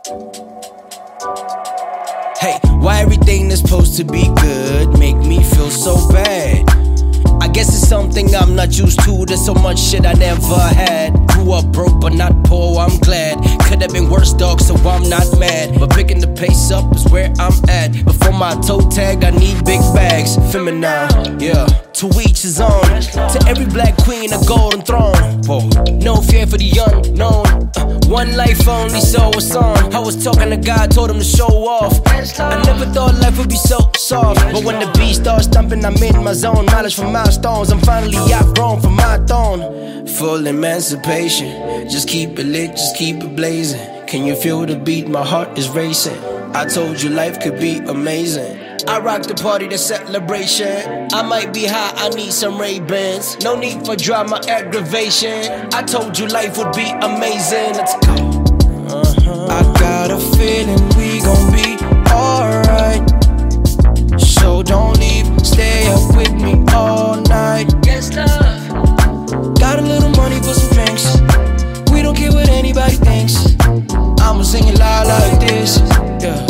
Hey, why everything that's supposed to be good make me feel so bad? I guess it's something I'm not used to. There's so much shit I never had. Grew up broke but not poor, I'm glad. Could've been worse, dog, so I'm not mad. But picking the pace up is where I'm at. Before my toe tag, I need big bags. Feminine, yeah. To each his own. To every black queen, a golden throne. Whoa. No fear for the unknown. One life only, so it's on. I was talking to God, told him to show off. I never thought life would be so soft. But when the beat starts thumping, I'm in my zone. Knowledge from milestones, I'm finally outgrown from my throne. Full emancipation. Just keep it lit, just keep it blazing. Can you feel the beat? My heart is racing. I told you life could be amazing. I rock the party, the celebration. I might be high, I need some Ray-Bans. No need for drama, aggravation. I told you life would be amazing. Let's go. I got a feeling we gon' be alright. So don't leave, stay up with me all night. Yes, love. Got a little money for some drinks. We don't care what anybody thinks. I'ma sing it loud like this. Yeah.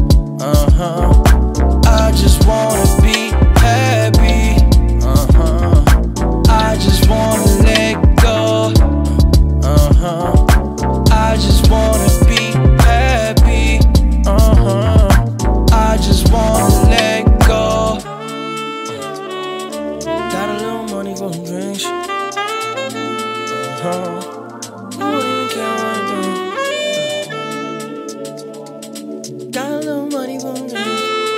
I just wanna be happy. I just wanna let go. I just wanna be happy. I just wanna let go. Got a little money for some drinks. You wouldn't even care what I do. Got a little money for some drinks.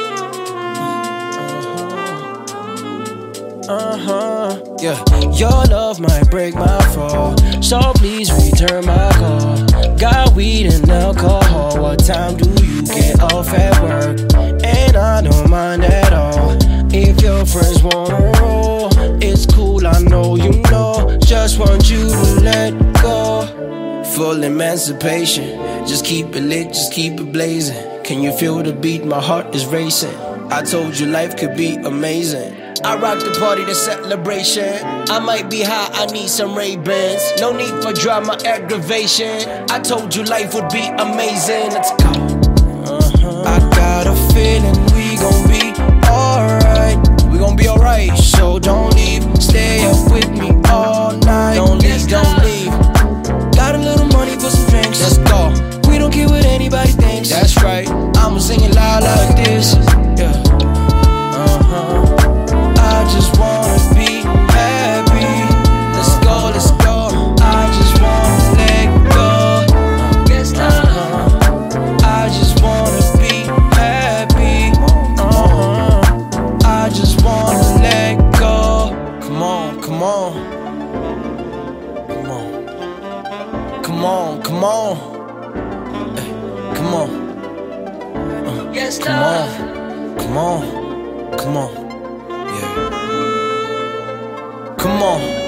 Yeah. Your love might break my fall, so please return my call. Got weed and alcohol. What time do you get off at work? And I don't mind at all. If your friends wanna roll, it's cool, I know you know. Just want you to let go. Full emancipation. Just keep it lit, just keep it blazing. Can you feel the beat? My heart is racing. I told you life could be amazing. I rock the party, the celebration. I might be high, I need some Ray-Bans. No need for drama, aggravation. I told you life would be amazing. Let's go. I got a feeling we gon' be alright. We gon' be alright. So don't leave, stay up with me all night. Don't leave, don't leave. Got a little money for some drinks. Let's go. We don't care what anybody thinks. That's right. I'ma sing it loud like this. Yeah. I just wanna be happy. Let's go, let's go. I just wanna let go. Yes, I just wanna be happy. I just wanna let go. Come on, come on. Come on. Come on, come on. Hey, come on. Yes, come on. Come on. Come on. Yeah. Come on.